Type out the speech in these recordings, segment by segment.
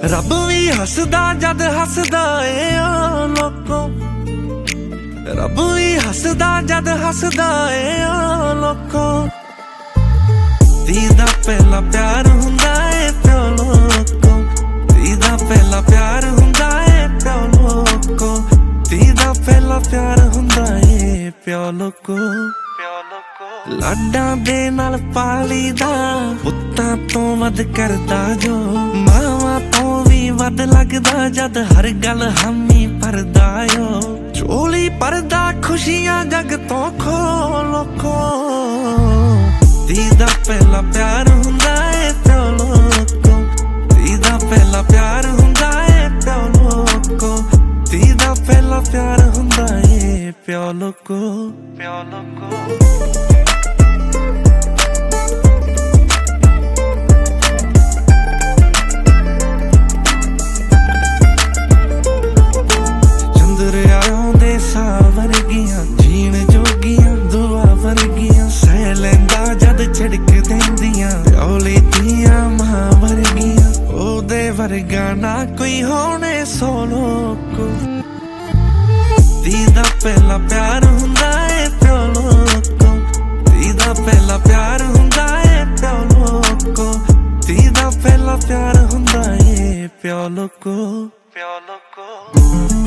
ਰੱਬ ਵੀ ਹੱਸਦਾ ਜਦ ਹੱਸਦਾ ਏ ਆ ਲੋਕੋ, ਰੱਬ ਵੀ ਹੱਸਦਾ ਜਦ ਹੱਸਦਾ ਏ ਆ ਲੋਕੋ। ਧੀ ਦਾ ਪਹਿਲਾ ਪਿਆਰ ਹੁੰਦਾ ਏ ਪਿਓ ਲੋਕੋ, ਧੀ ਦਾ ਪਹਿਲਾ ਪਿਆਰ ਹੁੰਦਾ ਏ ਪਿਓ ਲੋਕੋ, ਧੀ ਦਾ ਪਹਿਲਾ ਪਿਆਰ ਹੁੰਦਾ ਏ ਪਿਓ ਲੋਕੋ। ਲਾਡਾਂ ਦੇ ਨਾਲ ਪਾਲੀਦਾ, ਪੁੱਤਾਂ ਤੋਂ ਵੱਧ ਕਰਦਾ ਜੋ, ਮਾਵਾਂ ਤੋਂ ਵੀ ਵੱਧ ਲੱਗਦਾ ਜਦ ਹਰ ਗੱਲ ਹਾਮੀ ਭਰਦਾ ਓ। ਝੋਲੀ ਭਰਦਾ ਖੁਸ਼ੀਆਂ ਜਗ ਤੋਂ ਖੋ ਲੋਕੋ, ਧੀ ਦਾ ਪਹਿਲਾ ਪਿਆਰ ਹੁੰਦਾ ਏ ਪਿਓ ਲੋਕੋ, ਧੀ ਦਾ ਪਹਿਲਾ ਪਿਆਰ ਹੁੰਦਾ ਏ ਪਿਓ ਲੋਕੋ, ਧੀ ਦਾ ਪਹਿਲਾ ਪਿਆਰ ਹੁੰਦਾ ਏ ਪਿਓ ਲੋਕੋ, ਪਿਓ ਲੋਕੋ। ਵਰਗੀਆਂ ਜੀਣ ਜੋਗੀਆਂ ਦੁਆ ਵਰਗੀਆਂ, ਸਹਿ ਲੈਂਦਾ ਜਦ ਛਿੜਕ ਦਿੰਦੀਆਂ ਪਿਓ ਲਈ ਧੀਆਂ ਮਾਂ ਵਰਗੀਆਂ। ਉਹਦੇ ਵਰਗਾ ਨਾ ਕੋਈ ਹੋਣੇ ਸੋ ਲੋਕੋ, ਧੀ ਦਾ ਪਹਿਲਾ ਪਿਆਰ ਹੁੰਦਾ ਏ ਪਿਓ ਲੋਕੋ, ਧੀ ਦਾ ਪਹਿਲਾ ਪਿਆਰ ਹੁੰਦਾ ਏ ਪਿਓ ਲੋਕੋ, ਧੀ ਦਾ ਪਹਿਲਾ ਪਿਆਰ ਹੁੰਦਾ ਏ ਪਿਓ ਲੋਕੋ, ਪਿਓ ਲੋਕੋ।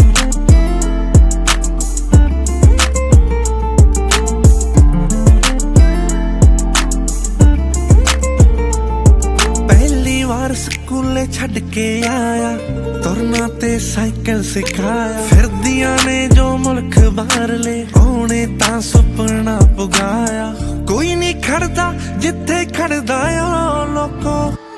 ਸਕੂਲੇ ਛੱਡ ਕੇ ਆਇਆ, ਤੁਰਨਾ ਤੇ ਸਾਈਕਲ ਸਿਖਾਇਆ, ਫਿਰਦੀਆਂ ਨੇ ਜੋ ਮੁਲਕ ਬਾਹਰਲੇ, ਉਹਨੇ ਤਾਂ ਸੁਪਨਾ ਪੁਗਾਇਆ। ਕੋਈ ਨੀ ਖੜਦਾ ਜਿੱਥੇ ਖੜਦਾ ਓ ਲੋਕੋ,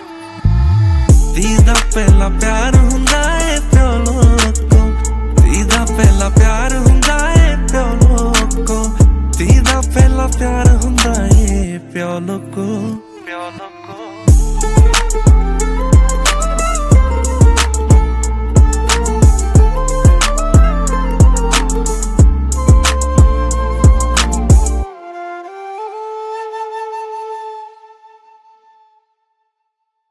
ਧੀ ਦਾ ਪਹਿਲਾ ਪਿਆਰ ਹੁੰਦਾ ਏ ਪਿਓ ਲੋਕੋ, ਧੀ ਦਾ ਪਹਿਲਾ ਪਿਆਰ ਹੁੰਦਾ ਏ ਪਿਓ ਲੋਕੋ, ਧੀ ਦਾ ਪਹਿਲਾ ਪਿਆਰ ਹੁੰਦਾ ਏ ਪਿਓ ਲੋਕੋ, ਪਿਓ ਲੋਕੋ।